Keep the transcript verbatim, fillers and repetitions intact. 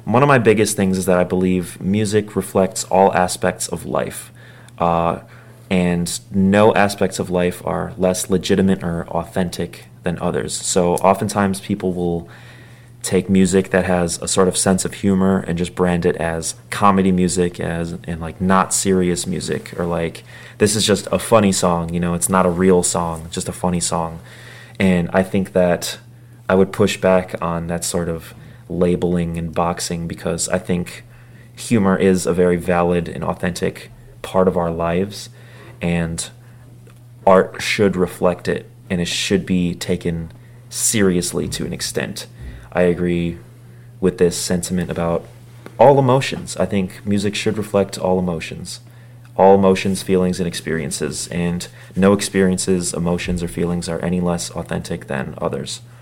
one of my biggest things is that I believe music reflects all aspects of life. Uh, and no aspects of life are less legitimate or authentic than others. So oftentimes people will take music that has a sort of sense of humor and just brand it as comedy music, as and like not serious music, or like this is just a funny song, you know, it's not a real song, it's just a funny song. And I think that I would push back on that sort of labeling and boxing, because I think humor is a very valid and authentic part of our lives, and art should reflect it, and it should be taken seriously to an extent. I agree with this sentiment about all emotions. I think music should reflect all emotions. All emotions, feelings, and experiences. And no experiences, emotions, or feelings are any less authentic than others.